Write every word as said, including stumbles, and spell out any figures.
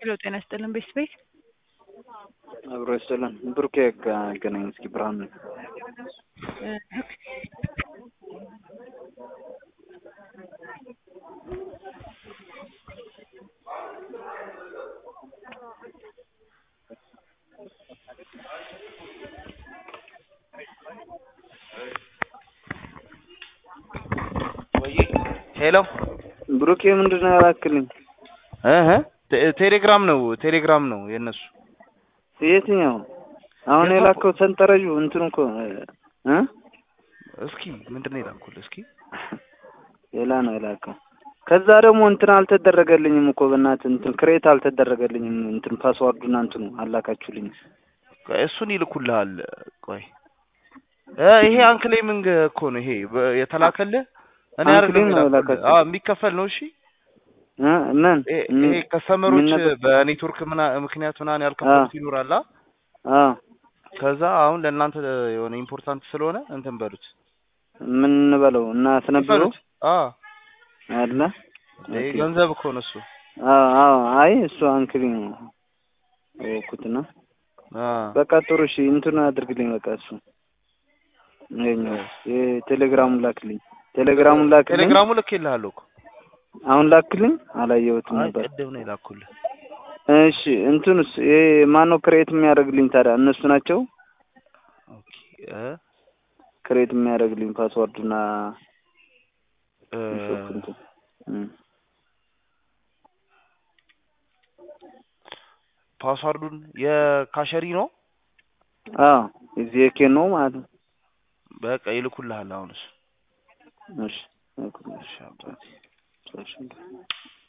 ሄሎ ጤና ይስጥልን ቤት ቤት አብሮ ይስጥልን ብሩኬ ገናኝ እስኪ ብርሃን ሄሎ ብሩኬ ምንድነው ያላክልኝ? እህ ቴሌግራም ነው ቴሌግራም ነው የነሱ የትኛው አሁን የላከው ሰንጠረዡ እንትን እኮ እ እስኪ ምንድነው የላከው እስኪ ሌላ ነው የላከው ከዛ ደግሞ እንትን አልተደረገልኝም እኮ በእናትህ እንትን ክሬት አልተደረገልኝም እንትን ፓስዋርዱና እንትኑ አላካችሁልኝ እሱን ይልኩልሃል ቆይ ይሄ አንክሌሚንግ እኮ ነው ይሄ የተላከልህ እኔ አይደለም አዎ የሚከፈል ነው እሺ እ ምን ይሄ ከስተመሮች በኔትወርክ ምክንያት ምናምን ያልከፈሉት ይኖራል አ ከዛ አሁን ለእናንተ የሆነ ኢምፖርታንት ስለሆነ እንትን በሉት ምን እንበለው እና ስነብሩ አ አለ ይሄ ገንዘብ እኮ ነው እሱ አ አ አይ እሱ አንክሊንግ ነው እኮትና አ በቃ ጥሩ እሺ እንትን አድርግልኝ በቃ እሱ ነኝው የቴሌግራሙን ላክልኝ ቴሌግራሙን ላክልኝ ቴሌግራሙ ልክልሃለሁ እኮ አሁን ላክልኝ አላየሁትም ነበር ቀደም ነው ላኩልህ እሺ እንትንስ ይሄ ማነው ክሬት የሚያደርግልኝ ታዲያ እነሱ ናቸው ኦኬ እ ክሬት የሚያደርግልኝ ፓስወርድና እ ፓስወርዱን የካሸሪ ነው አዎ እዚህ የኬን ነው ማለት ነው በቃ ይልኩልሃል አሁንስ እሺ እሺ አባቴ